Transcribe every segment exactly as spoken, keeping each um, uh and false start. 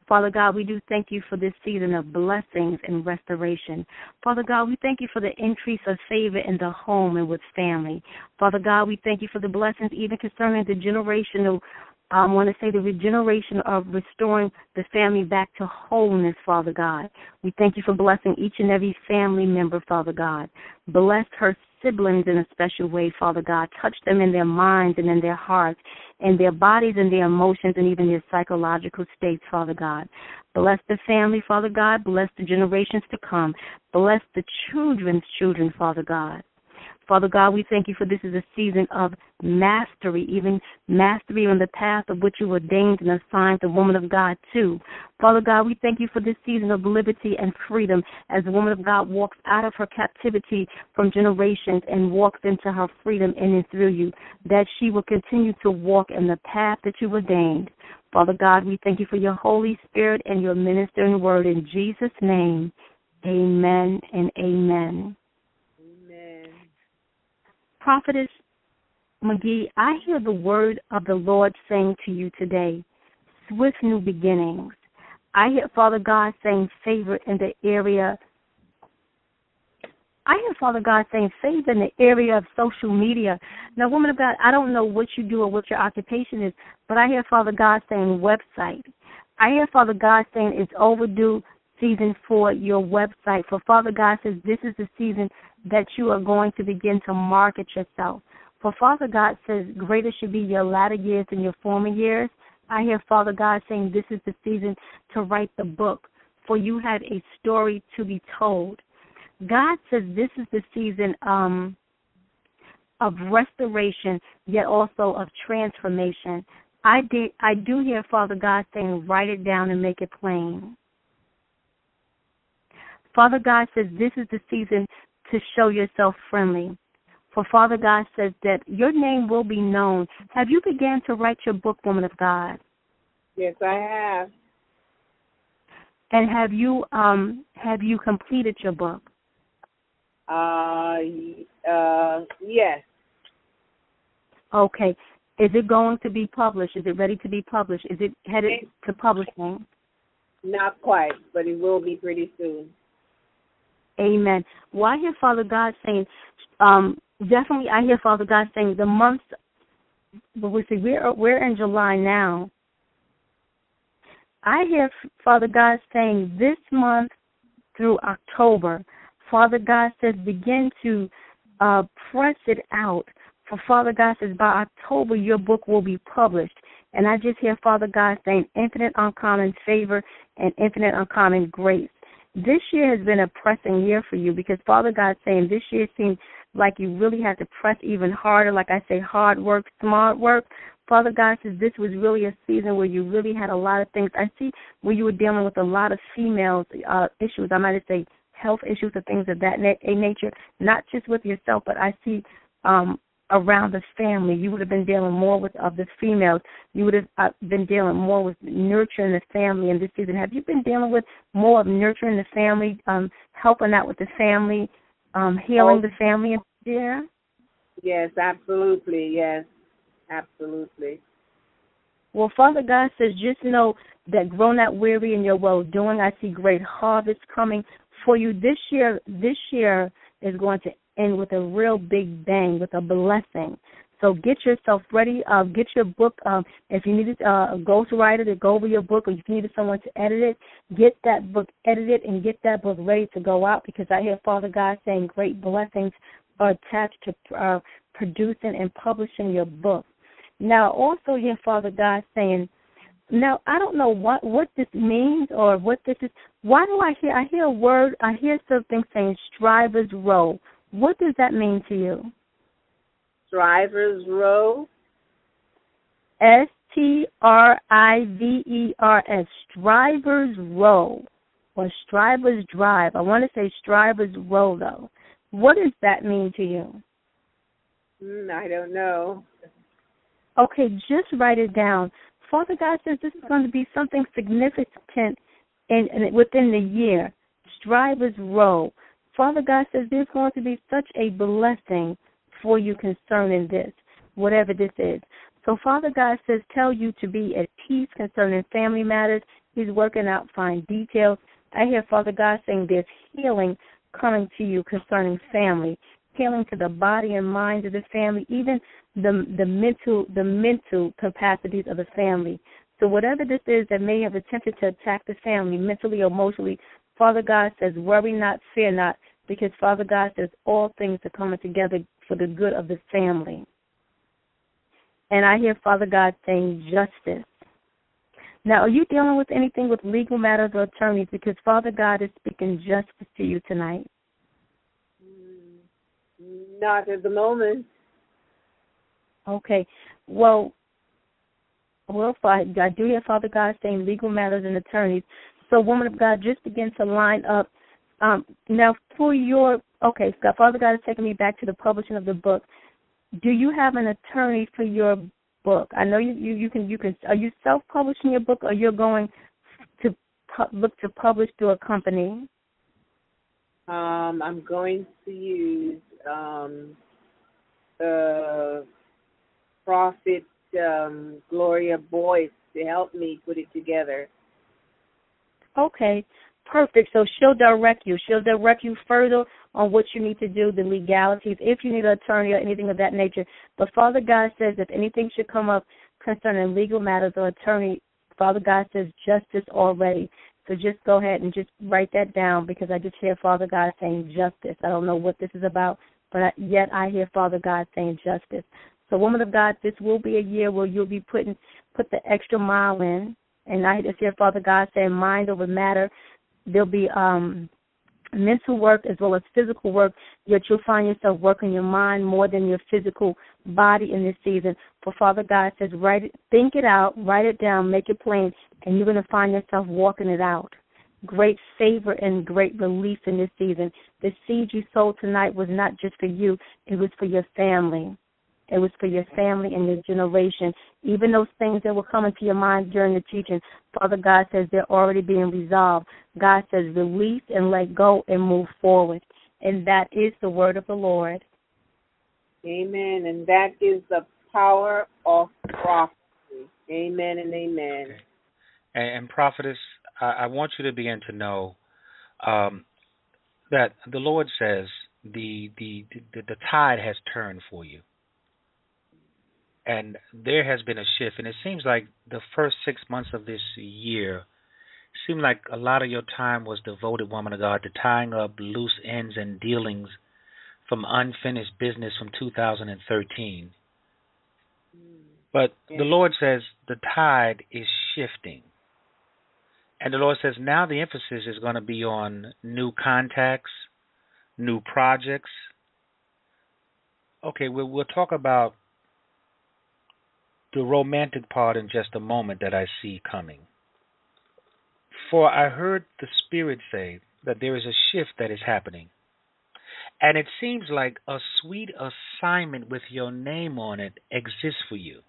Father God, we do thank you for this season of blessings and restoration. Father God, we thank you for the increase of favor in the home and with family. Father God, we thank you for the blessings even concerning the generational, I want to say the regeneration of restoring the family back to wholeness, Father God. We thank you for blessing each and every family member, Father God. Bless her siblings in a special way, Father God. Touch them in their minds and in their hearts, in their bodies and their emotions and even their psychological states, Father God. Bless the family, Father God. Bless the generations to come. Bless the children's children, Father God. Father God, we thank you for this is a season of mastery, even mastery on the path of which you ordained and assigned the woman of God to. Father God, we thank you for this season of liberty and freedom as the woman of God walks out of her captivity from generations and walks into her freedom in and through you, that she will continue to walk in the path that you ordained. Father God, we thank you for your Holy Spirit and your ministering word in Jesus' name. Amen and amen. Prophetess McGee, I hear the word of the Lord saying to you today, swift new beginnings. I hear Father God saying favor in the area. I hear Father God saying favor in the area of social media. Now, woman of God, I don't know what you do or what your occupation is, but I hear Father God saying website. I hear Father God saying it's overdue season for your website. For Father God says this is the season that you are going to begin to market yourself. For Father God says greater should be your latter years than your former years. I hear Father God saying this is the season to write the book, for you have a story to be told. God says this is the season um, of restoration, yet also of transformation. I, did, I do hear Father God saying write it down and make it plain. Father God says this is the season to show yourself friendly. For Father God says that your name will be known. Have you began to write your book, woman of God? Yes, I have. And have you um have you completed your book? Uh, uh, yes. Okay. Is it going to be published? Is it ready to be published? Is it headed to publishing? Not quite, but it will be pretty soon. Amen. Well, I hear Father God saying, um, definitely I hear Father God saying the months, but we see we're, we're in July now. I hear Father God saying this month through October, Father God says begin to uh, press it out. For Father God says by October your book will be published. And I just hear Father God saying infinite uncommon favor and infinite uncommon grace. This year has been a pressing year for you because Father God's saying this year seems like you really had to press even harder, like I say, hard work, smart work. Father God says this was really a season where you really had a lot of things. I see where you were dealing with a lot of female uh, issues. I might say health issues or things of that na- nature, not just with yourself, but I see um, around the family. You would have been dealing more with of the females. You would have uh, been dealing more with nurturing the family in this season. Have you been dealing with more of nurturing the family, um, helping out with the family, um, healing oh. the family? Yeah. Yes, absolutely. Yes, absolutely. Well, Father God says just know that grow not weary in your well-doing. I see great harvest coming for you this year. This year is going to end with a real big bang, with a blessing. So get yourself ready. Uh, get your book. Um, if you needed uh, a ghostwriter to go over your book, or if you needed someone to edit it, get that book edited and get that book ready to go out, because I hear Father God saying great blessings are attached to uh, producing and publishing your book. Now, also hear Father God saying, now, I don't know what, what this means or what this is. Why do I hear, I hear a word, I hear something saying Striver's Row. What does that mean to you? Striver's Row? S T R I V E R S, Striver's Row, or Striver's Drive. I want to say Striver's Row, though. What does that mean to you? Mm, I don't know. Okay, just write it down. Father God says this is going to be something significant in, in within the year. Striver's Row. Father God says there's going to be such a blessing for you concerning this, whatever this is. So Father God says tell you to be at peace concerning family matters He's working out fine details. I hear Father God saying there's healing coming to you concerning family, healing to the body and mind of the family, even the the mental the mental capacities of the family. So whatever this is that may have attempted to attack the family mentally or emotionally, Father God says, worry not, fear not, because Father God says all things are coming together for the good of the family. And I hear Father God saying justice. Now, are you dealing with anything with legal matters or attorneys? Because Father God is speaking justice to you tonight. Not at the moment. Okay. Well, well, I do hear Father God saying legal matters and attorneys. So, woman of God, just begin to line up. Um, now, for your, okay, so Father God is taking me back to the publishing of the book. Do you have an attorney for your book? I know you, you, you can, you can, are you self-publishing your book, or you're going to pu- look to publish through a company? Um, I'm going to use um, uh, Prophet um, Gloria Boyce to help me put it together. Okay, perfect. So she'll direct you. She'll direct you further on what you need to do, the legalities, if you need an attorney or anything of that nature. But Father God says if anything should come up concerning legal matters or attorney, Father God says justice already. So just go ahead and just write that down, because I just hear Father God saying justice. I don't know what this is about, but I, yet I hear Father God saying justice. So, woman of God, this will be a year where you'll be putting put the extra mile in. And I just hear Father God saying mind over matter. There'll be um, mental work as well as physical work, yet you'll find yourself working your mind more than your physical body in this season. For Father God says, write it, think it out, write it down, make it plain, and you're going to find yourself walking it out. Great favor and great release in this season. The seed you sowed tonight was not just for you, it was for your family. It was for your family and your generation. Even those things that were coming to your mind during the teaching, Father God says they're already being resolved. God says release and let go and move forward. And that is the word of the Lord. Amen. And that is the power of prophecy. Amen and amen. Okay. And, and prophetess, I, I want you to begin to know um, that the Lord says the, the the the tide has turned for you. And there has been a shift, and it seems like the first six months of this year seemed like a lot of your time was devoted, woman of God, to tying up loose ends and dealings from unfinished business from two thousand thirteen. But Yeah. the Lord says the tide is shifting. And the Lord says now the emphasis is going to be on new contacts, new projects. Okay, we'll, we'll talk about the romantic part in just a moment that I see coming. For I heard the Spirit say that there is a shift that is happening. And it seems like a sweet assignment with your name on it exists for you.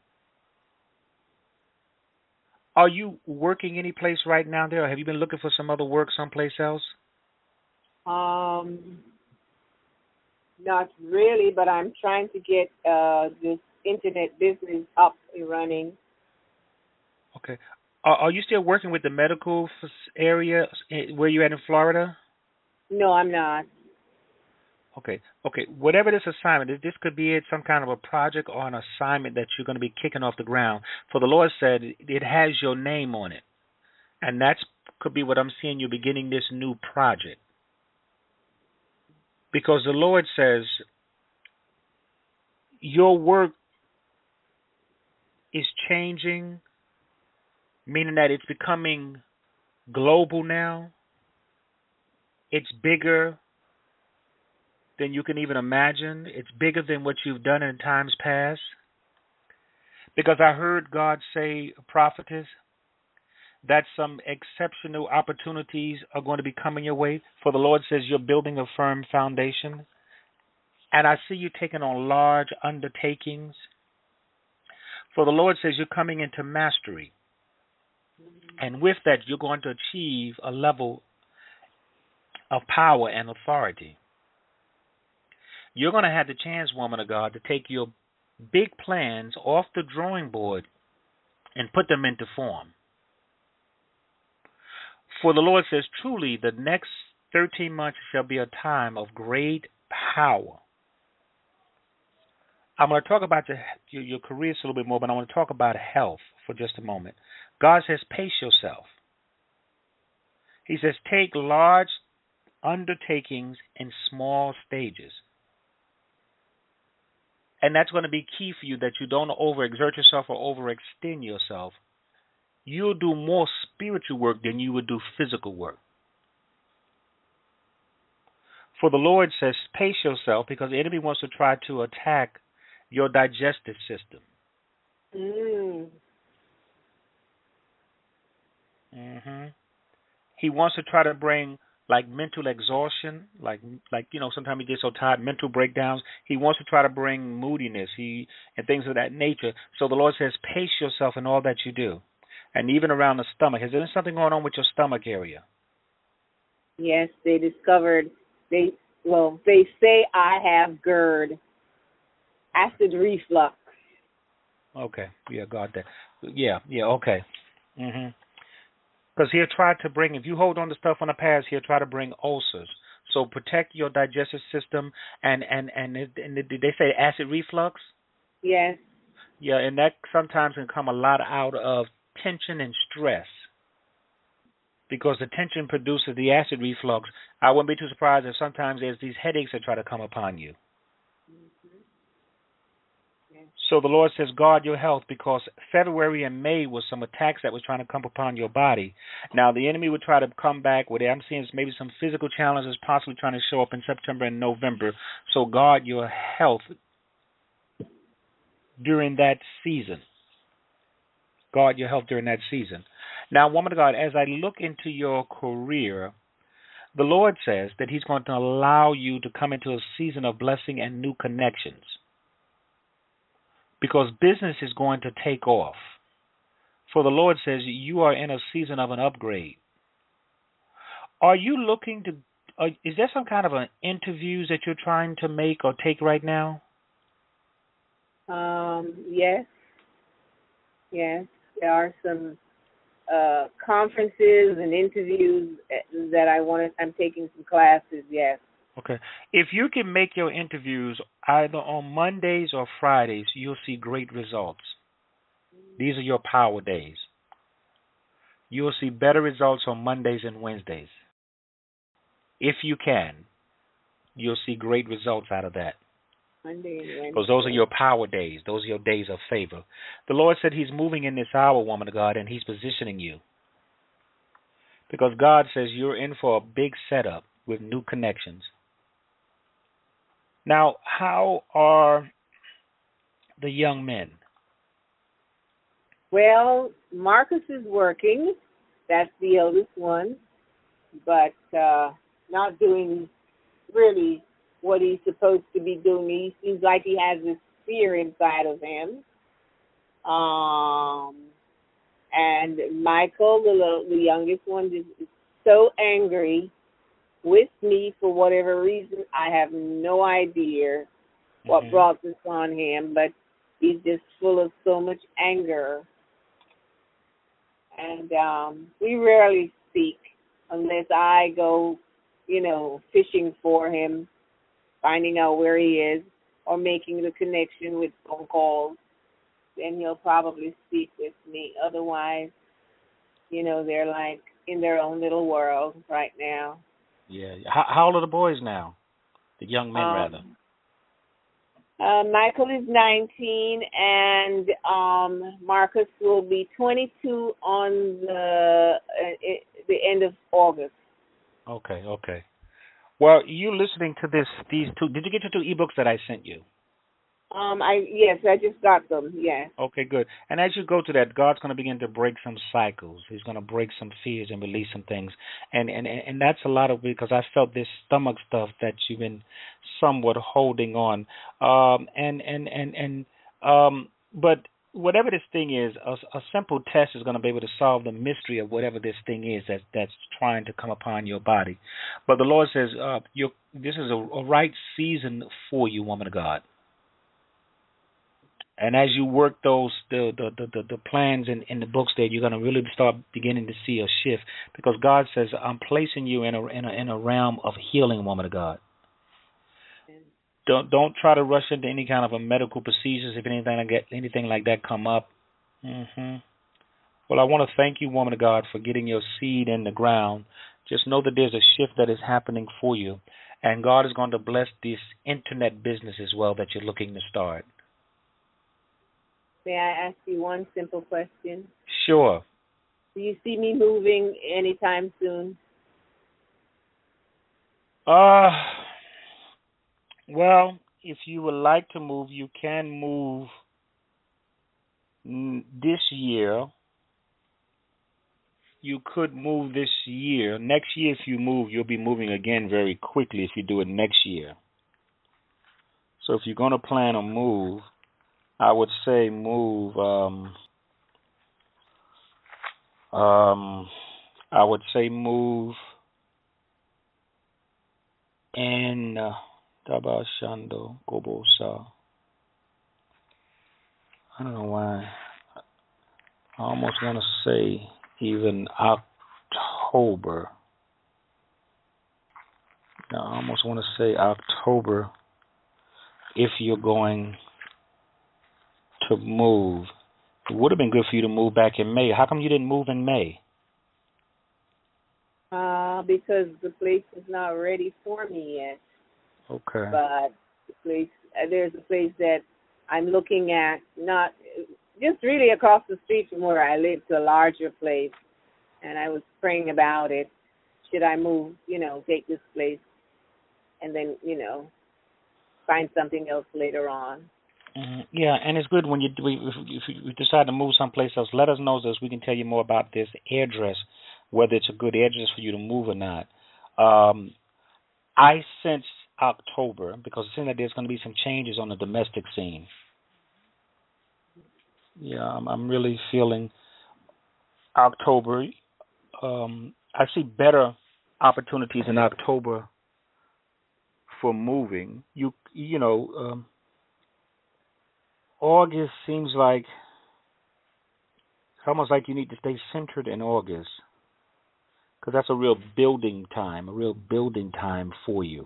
Are you working any place right now there, or have you been looking for some other work someplace else? Um, not really, but I'm trying to get uh, this internet business up and running. Okay. Are, are you still working with the medical area where you're at in Florida? No, I'm not. Okay. Okay. Whatever this assignment is, this could be it, some kind of a project or an assignment that you're going to be kicking off the ground. For the Lord said it has your name on it. And that could be what I'm seeing you beginning this new project. Because the Lord says your work is changing, meaning that it's becoming global now. It's bigger than you can even imagine. It's bigger than what you've done in times past. Because I heard God say, prophetess, that some exceptional opportunities are going to be coming your way. For the Lord says you're building a firm foundation. And I see you taking on large undertakings. For the Lord says you're coming into mastery. And with that, you're going to achieve a level of power and authority. You're going to have the chance, woman of God, to take your big plans off the drawing board and put them into form. For the Lord says, truly, the next thirteen months shall be a time of great power. I'm going to talk about your, your, your careers a little bit more, but I want to talk about health for just a moment. God says, pace yourself. He says, take large undertakings in small stages. And that's going to be key for you, that you don't overexert yourself or overextend yourself. You'll do more spiritual work than you would do physical work. For the Lord says, pace yourself, because the enemy wants to try to attack your digestive system. Mm. Mm-hmm. He wants to try to bring like mental exhaustion, like like you know, sometimes you get so tired, mental breakdowns. He wants to try to bring moodiness, he and things of that nature. So the Lord says, pace yourself in all that you do, and even around the stomach. Is there something going on with your stomach area? Yes, they discovered. They well, they say I have GERD, acid reflux. Okay, yeah, got that. Yeah, yeah, okay. Mhm. Because he'll try to bring, if you hold on to stuff on the past, he'll try to bring ulcers. So protect your digestive system. And and and, it, and did they say acid reflux? Yes. Yeah, and that sometimes can come a lot out of tension and stress. Because the tension produces the acid reflux. I wouldn't be too surprised if sometimes there's these headaches that try to come upon you. So the Lord says, guard your health, because February and May was some attacks that was trying to come upon your body. Now, the enemy would try to come back with it. I'm seeing maybe some physical challenges possibly trying to show up in September and November. So guard your health during that season. Guard your health during that season. Now, woman of God, as I look into your career, the Lord says that he's going to allow you to come into a season of blessing and new connections. Because business is going to take off. For the Lord says you are in a season of an upgrade. Are you looking to, uh, is there some kind of an interviews that you're trying to make or take right now? Um, yes. Yes. There are some uh, conferences and interviews that I want to, I'm taking some classes, yes. Okay. If you can make your interviews either on Mondays or Fridays, you'll see great results. These are your power days. You'll see better results on Mondays and Wednesdays. If you can, you'll see great results out of that. Monday and Wednesday. Because those are your power days. Those are your days of favor. The Lord said he's moving in this hour, woman of God, and he's positioning you. Because God says you're in for a big setup with new connections. Now, how are the young men? Well, Marcus is working. That's the eldest one. But uh, not doing really what he's supposed to be doing. He seems like he has this fear inside of him. Um, and Michael, the, little, the youngest one, is, is so angry with me for whatever reason. I have no idea what Mm-hmm. brought this on him, but he's just full of so much anger. And um, we rarely speak unless I go, you know, fishing for him, finding out where he is, or making the connection with phone calls. Then he'll probably speak with me. Otherwise, you know, they're like in their own little world right now. Yeah. How, how old are the boys now? The young men, um, rather. Uh, Michael is nineteen, and um, Marcus will be twenty-two on the uh, the end of August. Okay, okay. Well, you listening to this? These two. Did you get your two ebooks that I sent you? Um, I yes, I just got them. Yes. Okay, good. And as you go to that, God's going to begin to break some cycles. He's going to break some fears and release some things. And and and that's a lot of, because I felt this stomach stuff that you've been somewhat holding on. Um, and and and and um, but whatever this thing is, a, a simple test is going to be able to solve the mystery of whatever this thing is that that's trying to come upon your body. But the Lord says, uh, you this is a, a right season for you, woman of God. And as you work those the the the, the, the plans in, in the books there, you're gonna really start beginning to see a shift because God says, I'm placing you in a in a in a realm of healing, woman of God. Don't don't try to rush into any kind of a medical procedures if anything like that, anything like that come up. hmm Well, I want to thank you, woman of God, for getting your seed in the ground. Just know that there's a shift that is happening for you, and God is going to bless this internet business as well that you're looking to start. May I ask you one simple question? Sure. Do you see me moving anytime soon? Uh, well, if you would like to move, you can move mm, this year. You could move this year. Next year, if you move, you'll be moving again very quickly if you do it next year. So if you're going to plan a move, I would say move, um, um, I would say move in uh, Tabashando Gobosa. I don't know why. I almost want to say even October. I almost want to say October if you're going to move. It would have been good for you to move back in May. How come you didn't move in May? Uh, because the place is not ready for me yet. Okay. But the place, uh, there's a place that I'm looking at, not just really across the street from where I live, to a larger place. And I was praying about it. Should I move, you know, take this place and then, you know, find something else later on? Mm-hmm. Yeah, and it's good when you if, if you decide to move someplace else. Let us know so we can tell you more about this address, whether it's a good address for you to move or not. Um, I sense October because it seems like there's going to be some changes on the domestic scene. Yeah, I'm, I'm really feeling October. Um, I see better opportunities in October for moving. You you know. Um, August seems like it's almost like you need to stay centered in August because that's a real building time, a real building time for you.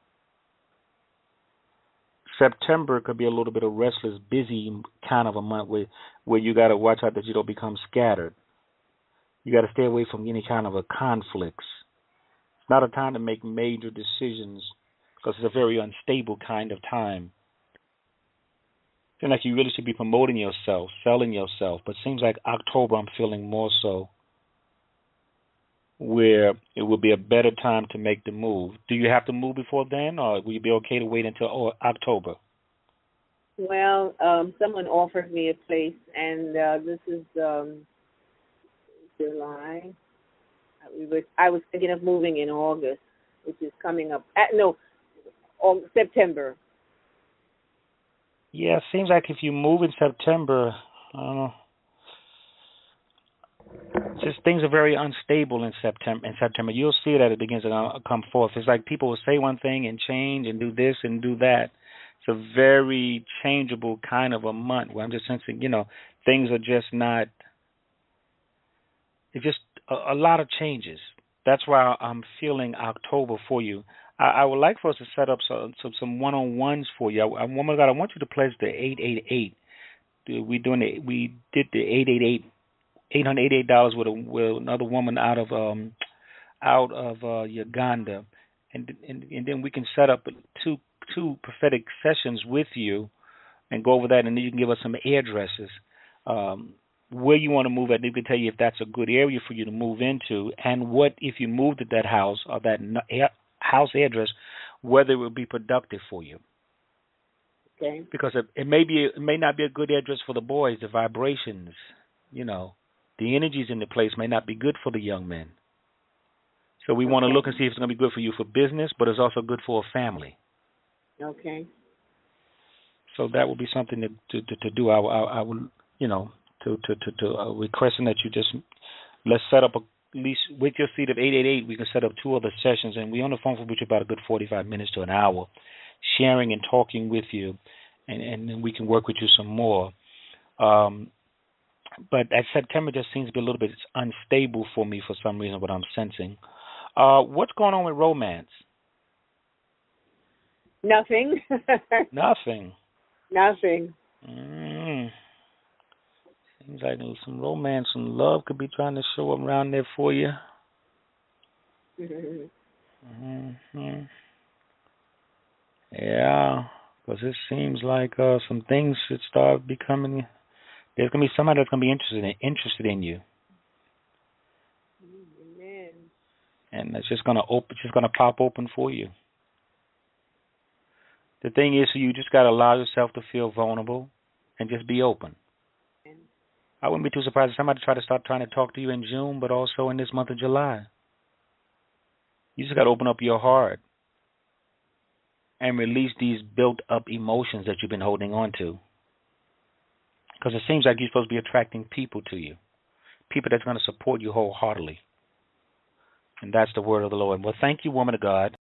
September could be a little bit of restless, busy kind of a month where, where you got to watch out that you don't become scattered. You got to stay away from any kind of a conflicts. It's not a time to make major decisions because it's a very unstable kind of time. Seems like you really should be promoting yourself, selling yourself, but it seems like October I'm feeling more so where it would be a better time to make the move. Do you have to move before then, or will you be okay to wait until oh, October? Well, um, someone offered me a place, and uh, this is um, July. We were, I was thinking of moving in August, which is coming up. At, no, um, September. Yeah, it seems like if you move in September, I don't know. Just things are very unstable in September. In September, you'll see that it begins to come forth. It's like people will say one thing and change and do this and do that. It's a very changeable kind of a month where I'm just sensing, you know, things are just not. It's just a, a lot of changes. That's why I'm feeling October for you. I, I would like for us to set up some some, some one-on-ones for you. I, I, woman of God, I want you to pledge the eight eight eight. We doing the, we did the eight eight eight. Eight hundred eighty-eight dollars with a with another woman out of um out of uh, Uganda, and, and and then we can set up two two prophetic sessions with you, and go over that, and then you can give us some addresses um, where you want to move at. And we can tell you if that's a good area for you to move into, and what if you moved to that house or that house address, whether it would be productive for you. Okay. Because it, it may be it may not be a good address for the boys. The vibrations, you know. The energies in the place may not be good for the young men. So we okay. want to look and see if it's going to be good for you for business, but it's also good for a family. Okay. So that would be something to to, to do. I, I, I would, you know, to to to, to uh, requesting that you just let's set up a, at least with your seat of eight eight eight. We can set up two other sessions, and we on the phone for which about a good forty-five minutes to an hour, sharing and talking with you, and, and then we can work with you some more. Um, but that September just seems to be a little bit unstable for me for some reason, what I'm sensing. Uh, what's going on with romance? Nothing. Nothing. Nothing. Mm. Seems like some romance and love could be trying to show up around there for you. Mm-hmm. Yeah, because it seems like uh, some things should start becoming. There's gonna be somebody that's gonna be interested in interested in you. Amen. And it's just gonna open, just gonna pop open for you. The thing is, you just gotta allow yourself to feel vulnerable and just be open. I wouldn't be too surprised if somebody tried to start trying to talk to you in June, but also in this month of July. You just gotta open up your heart and release these built-up emotions that you've been holding on to. Because it seems like you're supposed to be attracting people to you, people that's going to support you wholeheartedly. And that's the word of the Lord. Well, thank you, woman of God.